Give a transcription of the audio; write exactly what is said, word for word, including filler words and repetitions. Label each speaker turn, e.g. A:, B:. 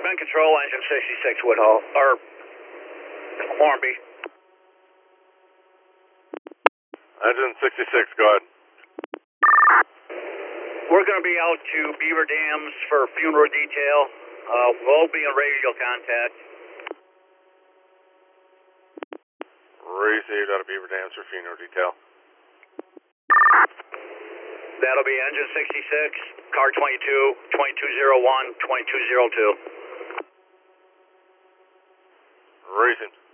A: Bend Control, engine sixty-six Woodhull, or Hornby.
B: Engine sixty-six, go ahead.
A: We're going to be out to Beaver Dams for funeral detail. Uh, we'll be in radio contact.
B: Received out of Beaver Dams for funeral detail.
A: That'll be engine sixty-six, car twenty-two, twenty-two oh one, twenty-two oh two.
B: Racing.